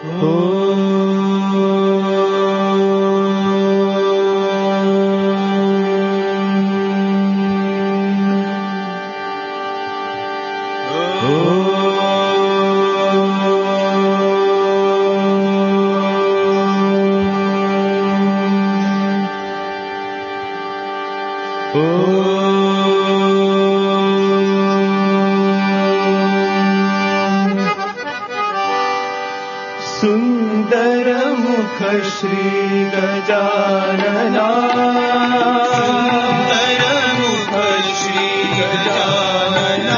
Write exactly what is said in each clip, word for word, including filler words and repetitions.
सुन्दरमुख श्री गजानना सुन्दरमुख श्री गजानना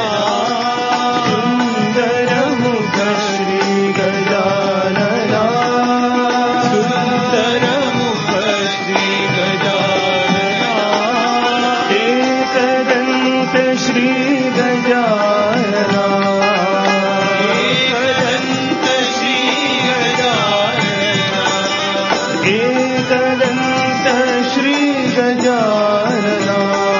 सुन्दरमुख श्री गजानना सुन्दरमुख श्री गजानना एकदन्त श्री गजानना एकदन्त श्री गजानना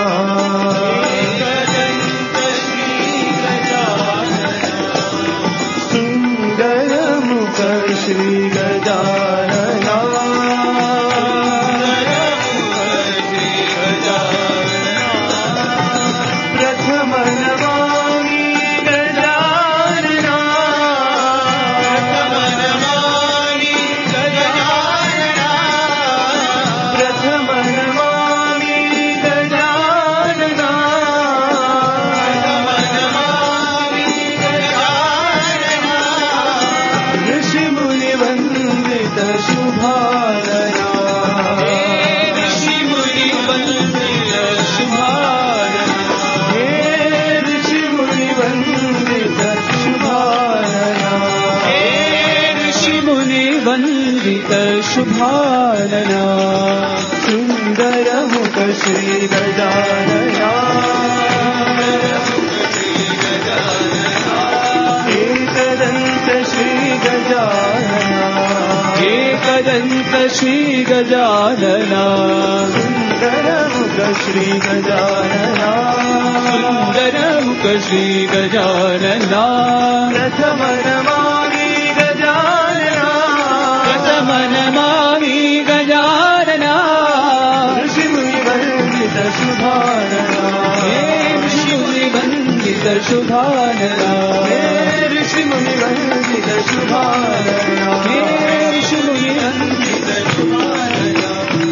एकदन्त श्री गजानना सुन्दरमुख श्री गजानना सुन्दरमुख श्री गजानना प्रथम नमामि गजानना प्रथम नमामि गजानना ऋषिमुनिवन्दित शुभानना ऋषिमुनिवन्दित शुभानना हे ऋषिमुनिवन्दित शुभानना हे ऋषिमुनिवन्दित शुभानना सुन्दरमुख श्री गजानना एकदन्त श्री गजानना एकदन्त श्री गजानना सुन्दरमुख श्री गजानना सुन्दरमुख श्री गजानना प्रथम नमामि गजानना प्रथम नमामि गजानना ऋषिमुनिवन्दित शुभानना हे ऋषिमुनिवन्दित शुभानना हे ऋषिमुनिवन्दित शुभानना हे ऋषिमुनिवन्दित शुभानना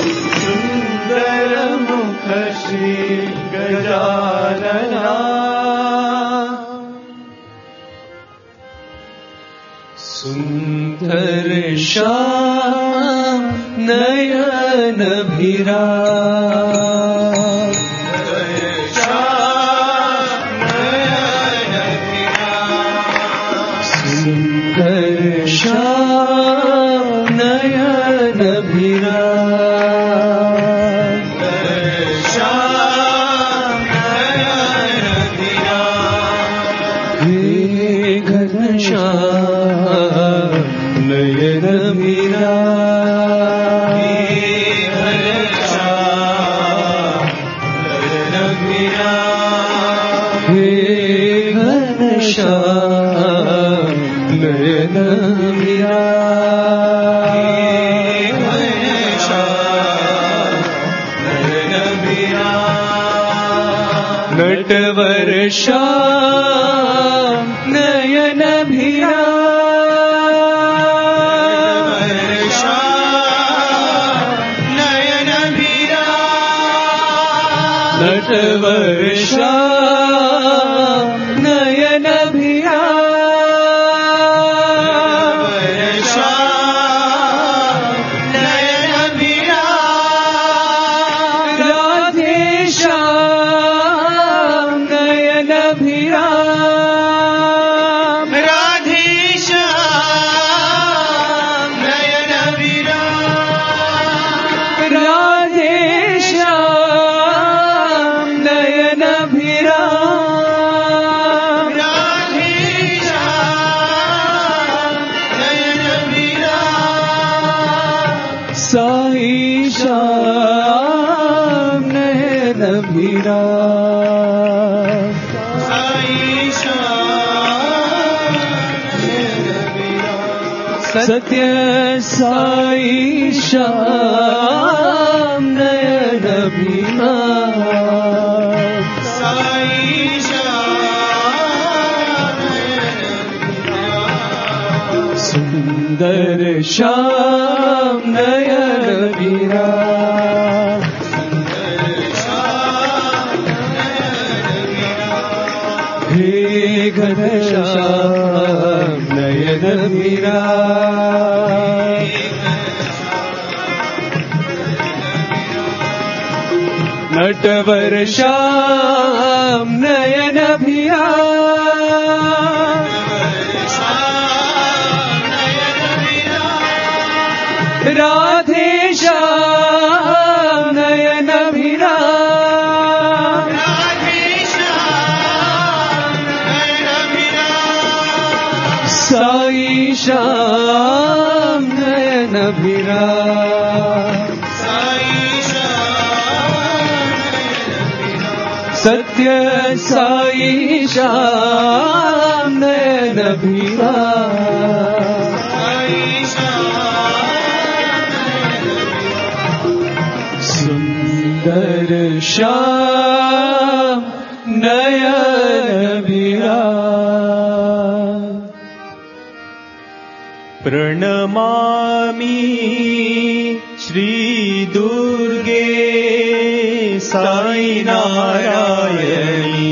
सुन्दरमुख श्री गजानना सुन्दर श्याम नयन भिराम सुन्दर श्याम नयन भिराम हे घनश्याम नयन भिराम हे घनश्याम नयन भिराम नटवर श्याम नयन भिराम नयन भिराम नटवर श्याम नयन भिराम नयन भिराम राधे श्याम नयन भिराम राधे श्याम नयन भिराम राधे श्याम नयन भिराम राधे श्याम नयन भिराम साई श्याम नयन भिराम साई श्याम नयन भिराम सत्य साई श्याम नयन अभिराम साई श्याम नयन अभिराम सुंदर श्याम नयन अभिराम सुंदर श्याम नयन अभिराम हे घनश्याम नयन अभिराम नटवर श्याम नयन अभिराम राधे श्याम नयन अभिराम साई श्याम नयन अभिराम सत्य साई श्याम नयन अभिराम सुंदर श्याम नयन अभिराम प्रणमामि श्री दुर्गे साई नारायणी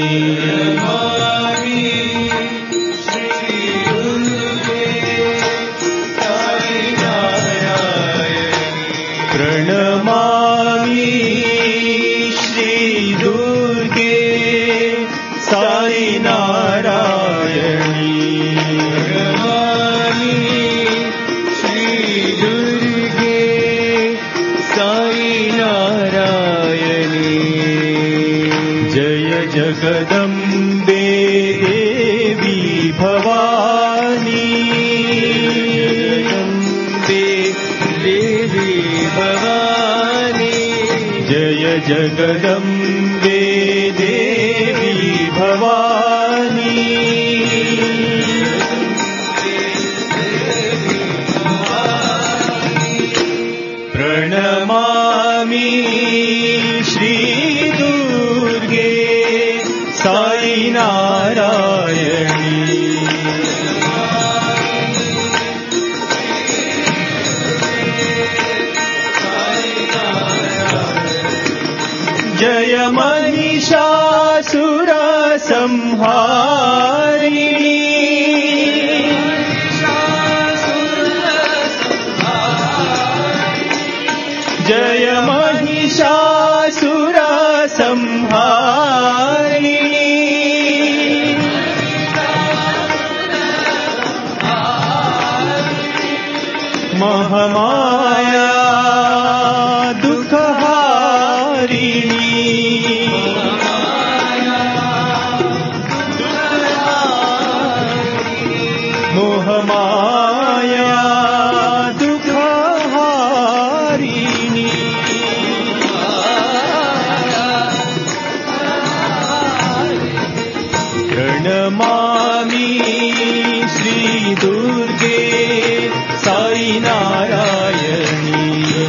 प्रणमामि श्री दुर्गे साई नारायणी जगदम्बे देवी भवानी देवी भवानी जय जगदम्बे देवी भवानी प्रणमामि श्री दुर्गे साई नारायणी जय महिषासुर संहारिणी जय महिषासुर संहारिणी महामाया दुःखहारिणी मोहमाया दुःखहारिणी प्रणमामि श्री दुर्गे साई नारायणी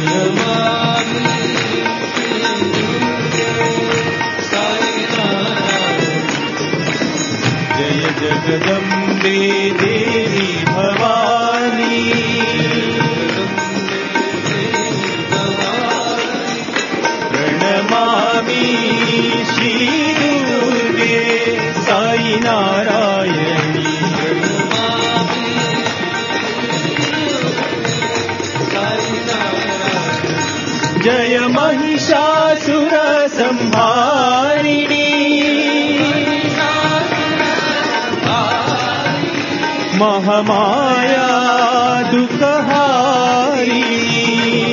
जय जगदम्बे देवी भवानी प्रणमामि श्री दुर्गे साई नारायणी जय महिषासुर संहारिणी महामाया दुःखहारिणी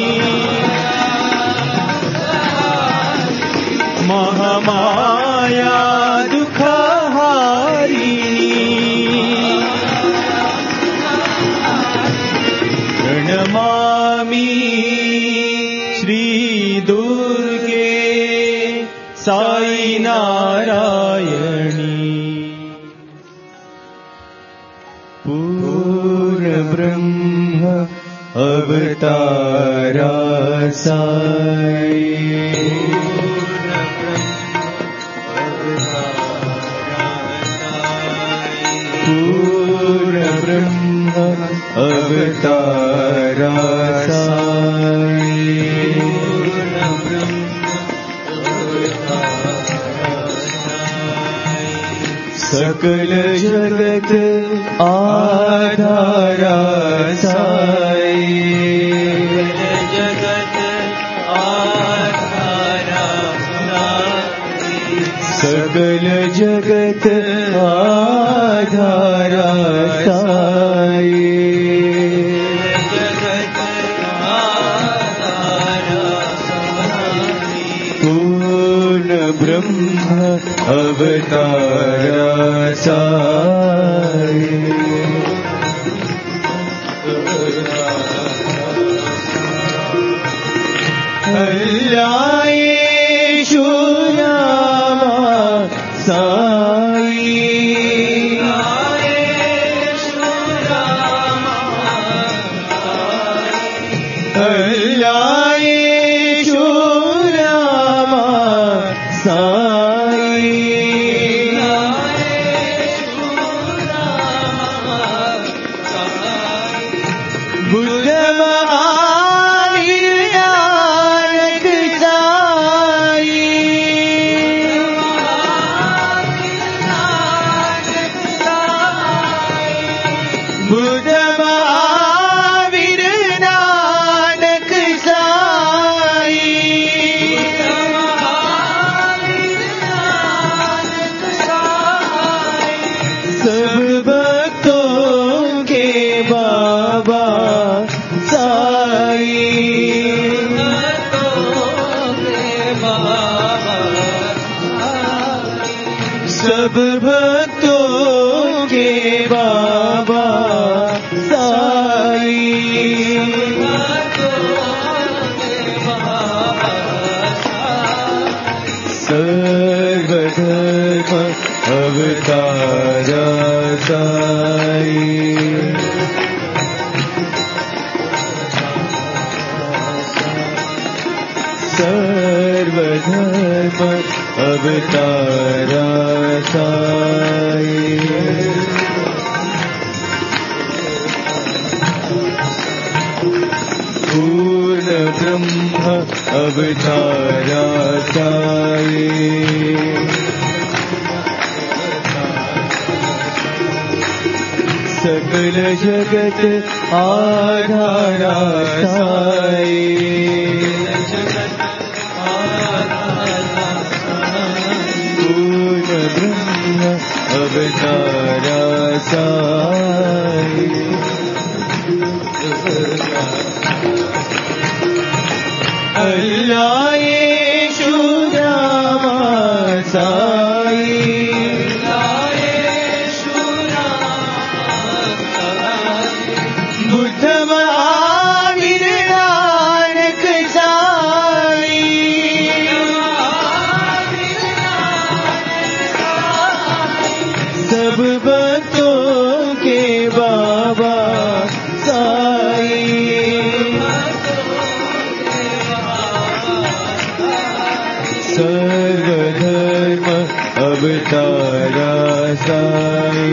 महामाया दुःखहारिणी प्रणमामि श्री दुर्गे साई नारायणी पूज्य पूर्ण ब्रह्म अवतारा साई पूर्ण ब्रह्म अवतारा साई सकल जगत आधारा साई जगत आधारा सकल जगत आधारा साई पूर्ण ब्रह्म अवतारा साई अल्लाह यीशु नामा साई अल्लाह यीशु नामा साई बुद्ध महावीर नानक साई बुद्ध महावीर नानक साई सब भक्तों के बाबा साई सब भक्तों के बाबा साई सर्वधर्म अवतारा साई सर्वधर्म अवतारा साई पूर्ण ब्रह्म अवतारा साई सकल जगत आधारा साई पूर्ण ब्रह्म अवतारा साई अल्लाह यीशु नामा साई बुद्ध महावीर नानक साई सब भक्तों के बाबा साई सर्वधर्म अवतारा साई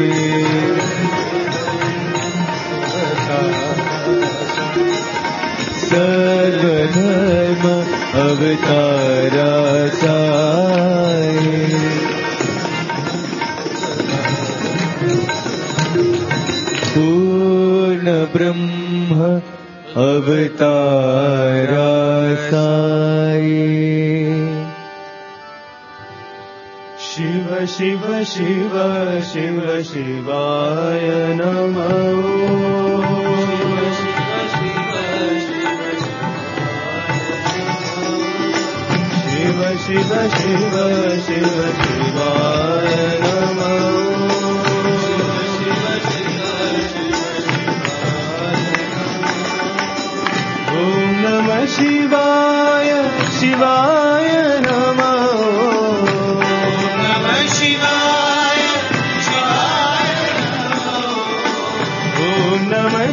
सर्वधर्म अवतारा साई पूर्ण ब्रह्म अवतारा साई शिव शिव शिव शिव शिवाय नमः शिव शिव शिव शिव शिवाय नमः ओम नमः शिवाय शिवाय नमः नमः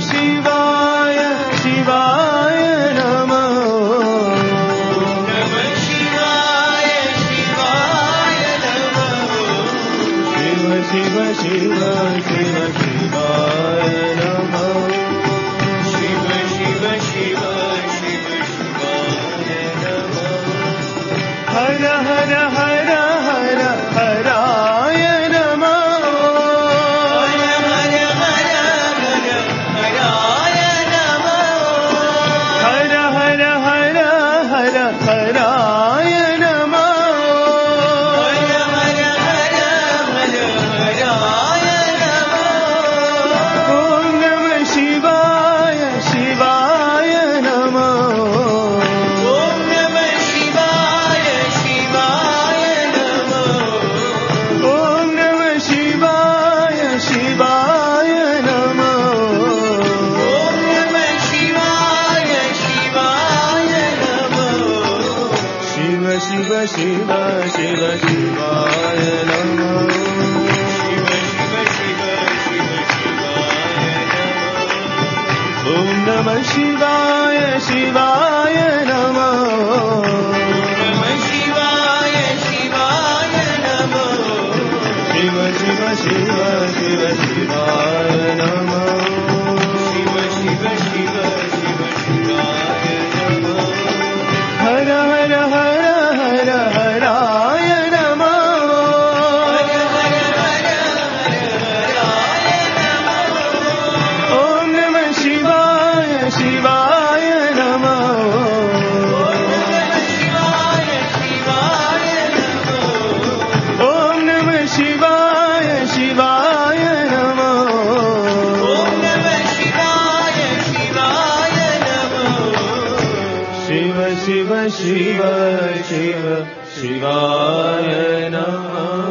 शिव शिवाय नमः शिव शिव शिव शिव शिवाय नमः हर हर हर हर हराय नमः हर हर हर हर हराय नमः हर हर हर हर हराय नमः हर हर हर हर हराय नमः ओम नमः शिवाय शिवाय नमः ओम नमः शिवाय शिवाय नमः ओम नमः शिवाय शिवाय नमः ओम नमः शिवाय शिवाय नमः शिव शिव शिव शिव शिवाय नमः शिव शिव शिव शिव शिवाय नमः ओम नमः शिवाय शिवाय नमः ओम नमः शिवाय शिवाय नमः शिव शिव शिव शिव शिवाय नमः शिव शिव शिव शिव शिवाय नमः हर हर हर हर हराय नमः हर हर हर हर हराय नमः ओम नमः शिवाय शिवाय नमः ओम नमः शिवाय शिवाय नमः ओम नमः शिवाय शिवाय नमः ओम नमः शिवाय शिवाय नमः शिव शिव शिव शिव शिवाय नमः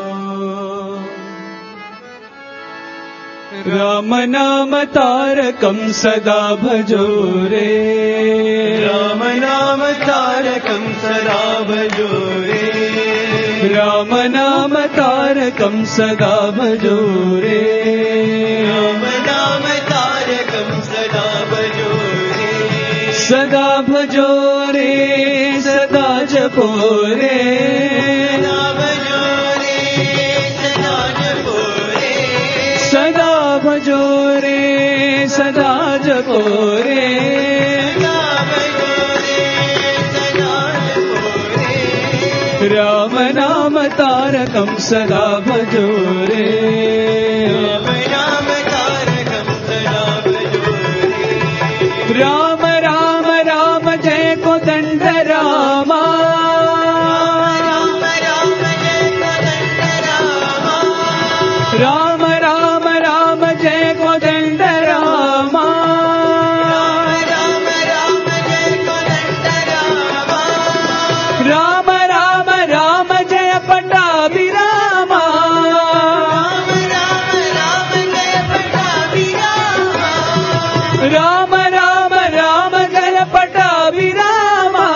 राम नाम तारकं सदा भजो रे राम नाम तारकं सदा भजो रे राम नाम तारकं सदा भजो रे राम नाम तारकं सदा भजो रे सदा भजो रे सदा जपो रे सदा भजो रे सदा जपो रे सदा भजो रे सदा जपो रे सदा भजो रे सदा जपो रे राम नाम तारकं सदा भजो रे राम नाम तारकं सदा भजो रे राम राम राम जय कोदंड रामा राम राम जय कोदंड रामा राम राम राम जय कोदंड रामा राम राम जय कोदंड रामा राम राम राम जय पट्टाभिरामा राम राम राम जय पट्टाभिरामा राम राम राम जय पट्टाभिरामा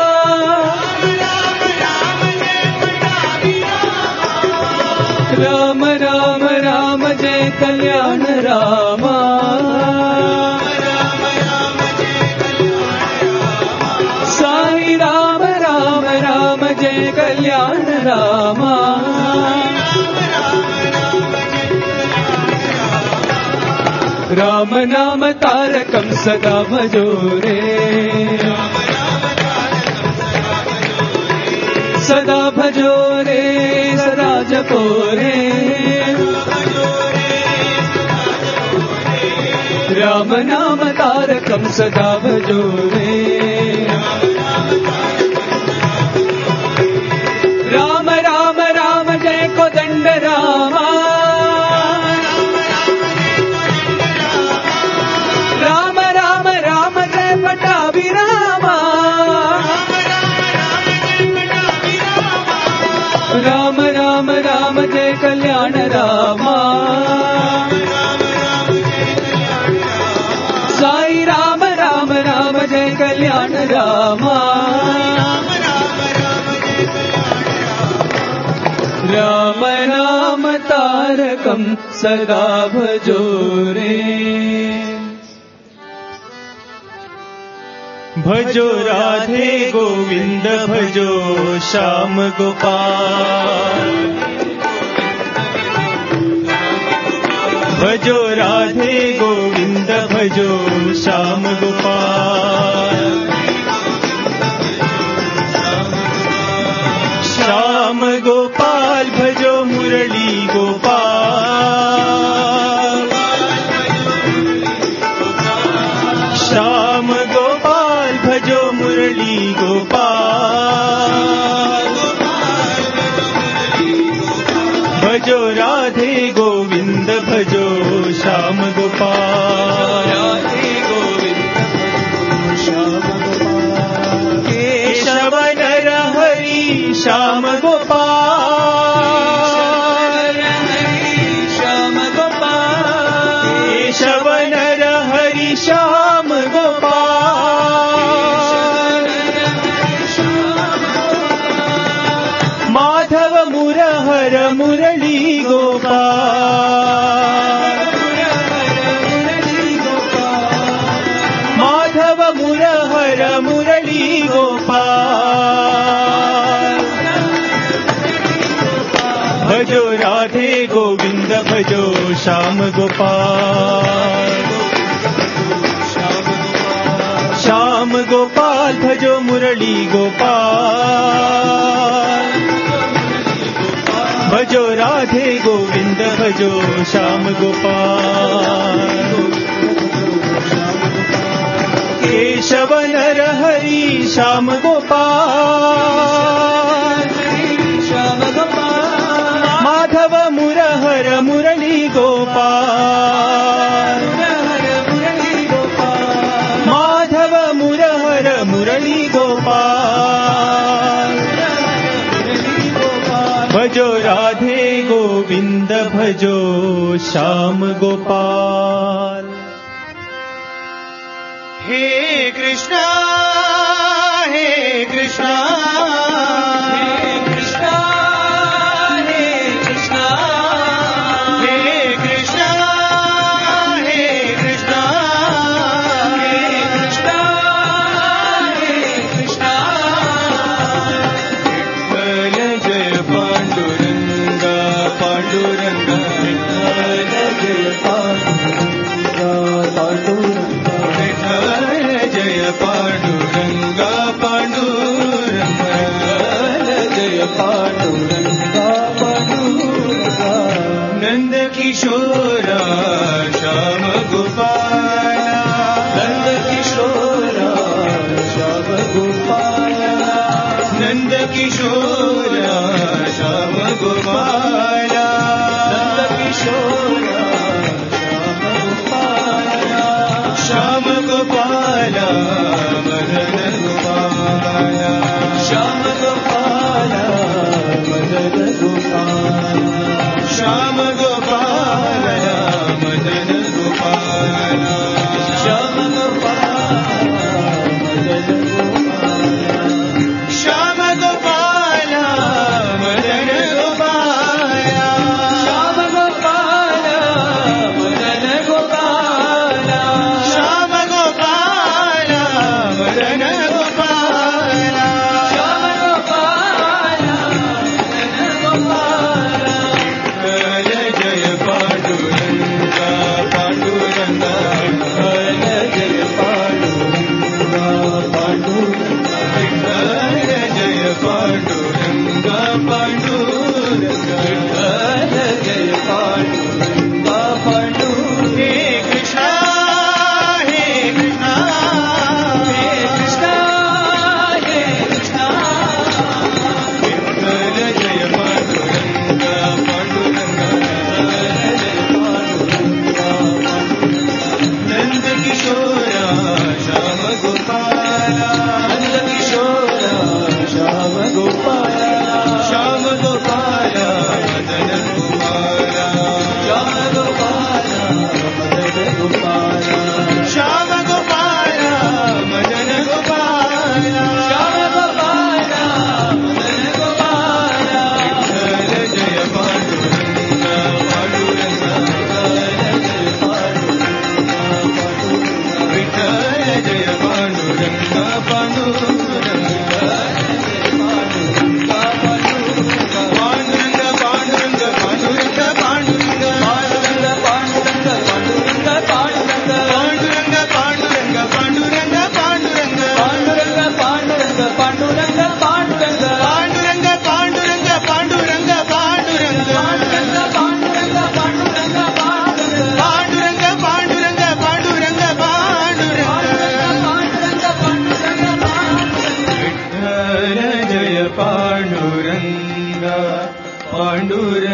राम राम राम जय कल्याण रामा राम राम जय कल्याण साई राम राम राम जय कल्याण रामा राम नाम तारकं सदा भजो रे सदा भजो रे सदा जपो रे राम नाम तारकं सदा भजो रे राम राम राम जय कोदंड रामा राम राम राम जय पट्टाभिरामा राम राम राम जय कल्याण रामा साई राम राम राम जय कल्याण रामा राम नाम तारकं सदा भजो रे भजो राधे गोविंद भजो श्याम गोपाल भजो राधे गोविंद भजो श्याम गोपाल श्याम गोपाल भजो मुरली गोपाल श्याम गोपाल भजो मुरली गोपाल भजो राधे गोविंद भजो श्याम गोपाल राधे गोविंद श्याम गोपाल केशव नर हरि श्याम गोपाल श्याम गोपाल केशव नर हरि श्याम गोपाल माधव मुरहर मुरली गोपाल माधव मुरहर मुरली गोपाल भजो राधे गोविंद भजो श्याम गोपाल श्याम गोपाल भजो मुरली गोपाल भजो राधे गोविंद भजो श्याम गोपाल केशव नर हरि श्याम गोपाल श्याम गोपाल माधव मुरहर मुरली गोपाल माधव मुरहर मुरली गोपाल भजो राधे गोविंद भजो श्याम गोपाल हे कृष्णा हे कृष्णा हे कृष्णा हे कृष्णा हे कृष्णा हे कृष्णा हे कृष्णा हे कृष्णा विठ्ठल जय पांडुरंग पांडुरंग विठ्ठल जय पांडुरंग पांडुरंग विठ्ठल जय पांडुरंग पांडुरंग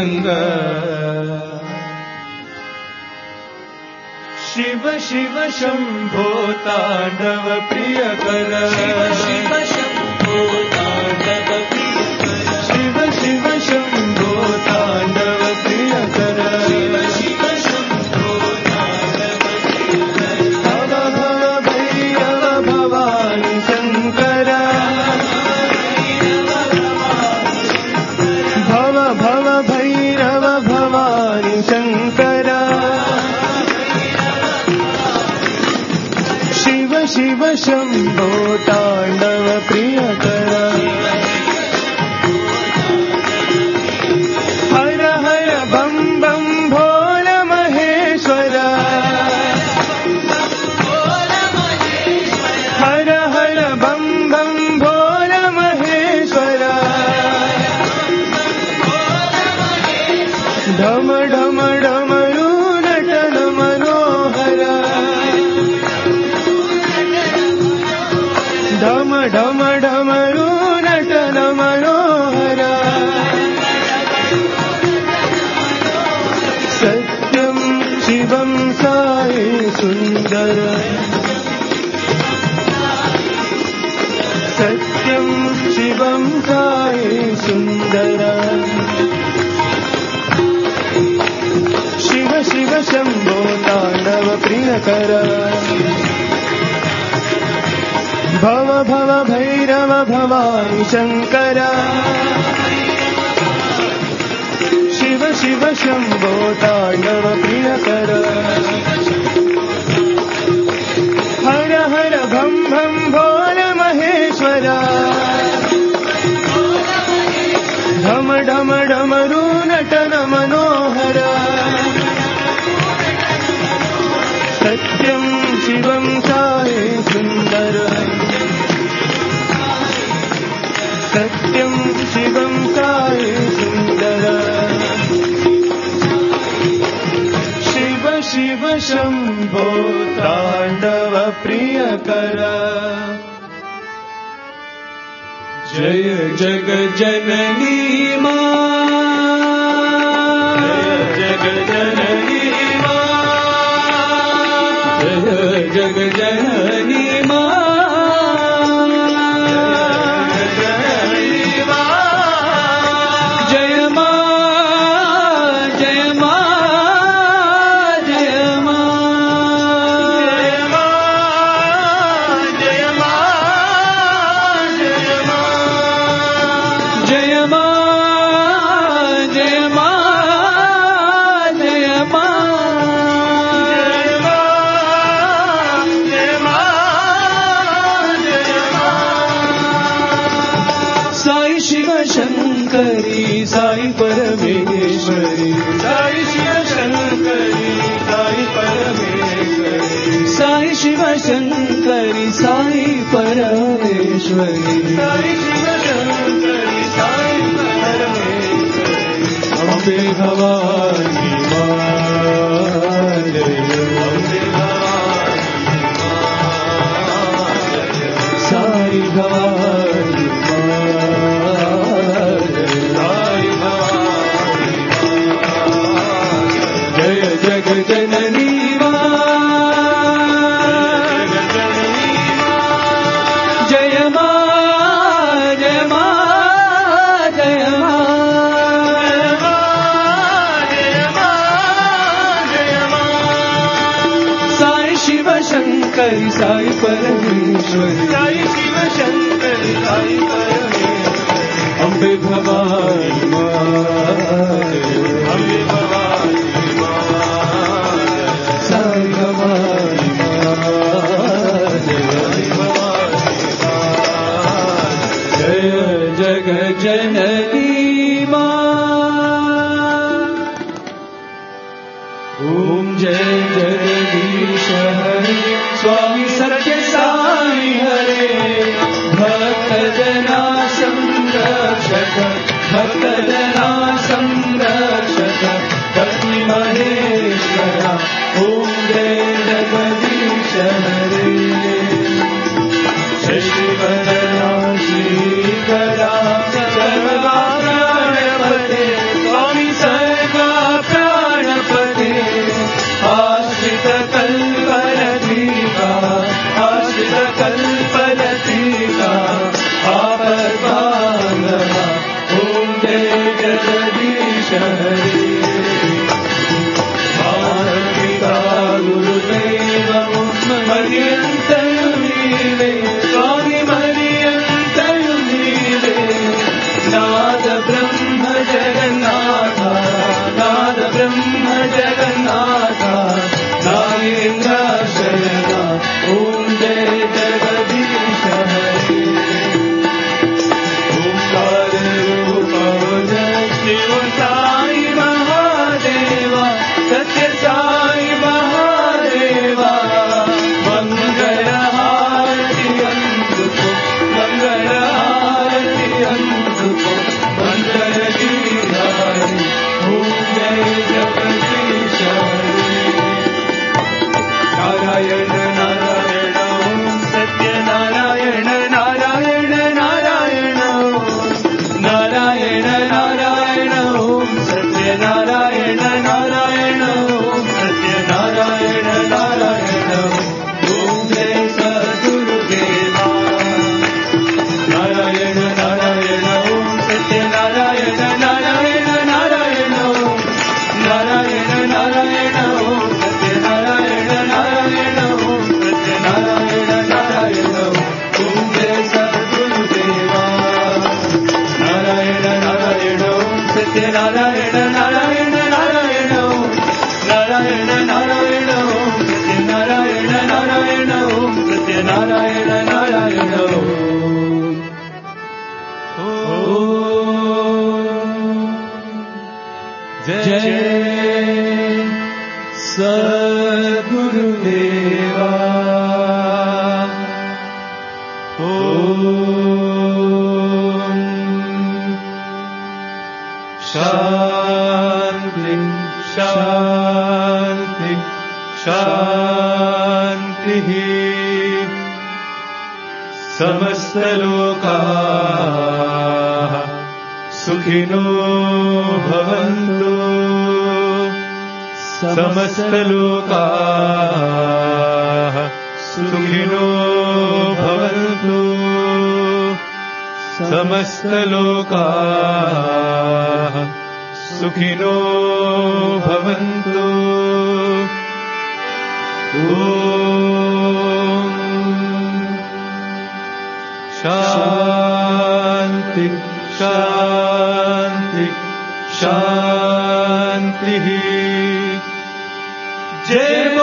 पांडुरंग शिव शिव शंभो तांडव प्रियकर शिव शंभो तांडव प्रियकर शिव शिव शंभो तांडव प्रियकर शिव शिव शंभो तांडव प्रियकर भव भव भैरव भवानी शंकर भव भव भैरव भवानी शंकर शिव शंभो तांडव प्रियकर हर हर बम बम भोल महेश्वर हर हर बम बम भोल महेश्वर ढम ढम डमरू नटन मनोहर ढम ढम डमरू नटन मनोहर सत्यं शिवं साई सुंदर सत्यं शिवं साई सुंदर शिव शिव शंभो तांडव प्रियकर भव भव भैरव भवानी शंकर शिव शिव शंभो तांडव प्रियकर हर हर भम भम भोल महेश्वर ढम ढम डमरू नटन मनोहर सत्यं शिवं साई सुंदर सत्यं शिवं साई सुंदर शिव शिव शंभो तांडव प्रियकर जय जग जननी मां जय जग जननी मां जय जग जननी मां शंकरी साई परमेश्वरी साई शिव शंकरी साई परमेश्वरी साई शिव शंकरी साई परमेश्वरी साई शिव शंकरी साई परमेश्वरी अम्बे भवानी मां जय अम्बे भवानी साई भवानी जग जननी जय मां जय मां जय मां साई शिव शंकरी साई परमेश्वरी साई शिव शंकरी साई परमेश्वरी अम्बे भवानी मां अम्बे भवानी जग जननी मां ओम जय जगदीश हरे स्वामी सत्य साई हरे भक्त जना संरक्षक भक्त जना संरक्षक पति महेश्वरा ओम जय जगदीश हरे शशिवदना श्रीकरा सर्वकारणपते स्वामी नारायण ओम सत्यनारायण नारायण ओम सत्यनारायण नारायण ओम जय सद्गुरुदेवा ओम शांति शांति शांतिः समस्तलोकाः सुखिनो भवन्तु समस्तलोकाः सुखिनो भवन्तु समस्तलोकाः सुखिनो भवन्तु ॐ शान्ति शान्ति शान्तिः जय